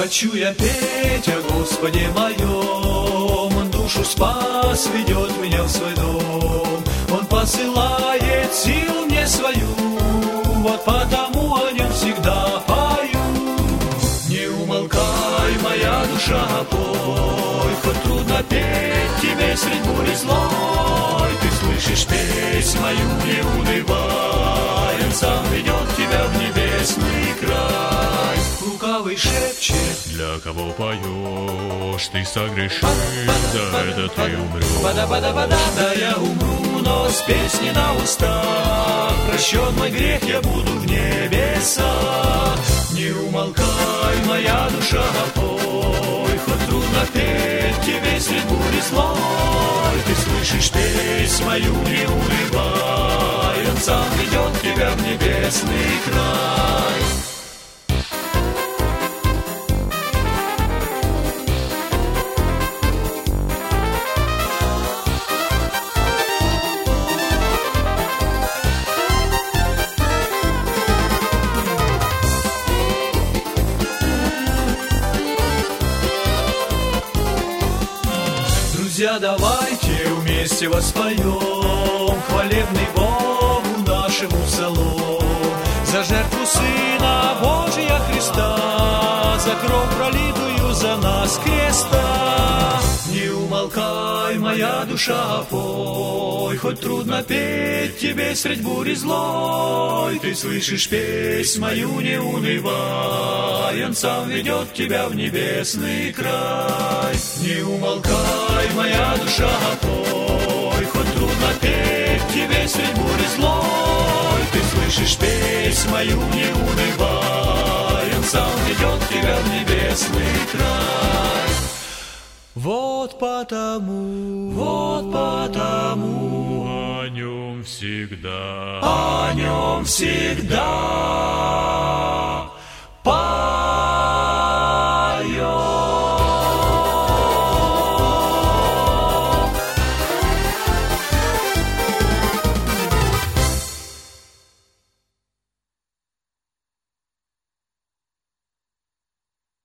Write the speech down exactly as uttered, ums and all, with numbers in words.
Хочу я петь о Господе моем, Он душу спас, ведет меня в свой дом. Он посылает силу мне свою, вот потому о нем всегда пою. Не умолкай, моя душа, пой, хоть трудно петь тебе средь бури злой. Ты слышишь песнь мою, не унывай, Он сам ведет тебя в небесный край. Лукавый шепчет: для кого поешь, ты согрешишь, за это ты умрешь. Бада-бада-бада, да я умру, но с песней на устах прощен мой грех, я буду в небесах. Не умолкай, моя душа, пой, хоть трудно петь тебе средь бури злой. Ты слышишь песнь мою, не унывай, Он сам ведет тебя в небесный край. Друзья, давайте вместе воспоем хвалебный Богу нашему псалом. За жертву Сына Божия Христа, за кровь пролитую за нас креста. Не умолкай, моя душа, пой, хоть трудно петь тебе средь бури злой. Ты слышишь песнь мою, не унывай, Он сам ведет тебя в небесный край. Не умолкай, моя душа, пой, хоть трудно петь тебе средь бури злой. Ты слышишь песнь мою, не унывай, Он сам ведет тебя в небесный край. Вот потому, вот потому о нем всегда, о нем всегда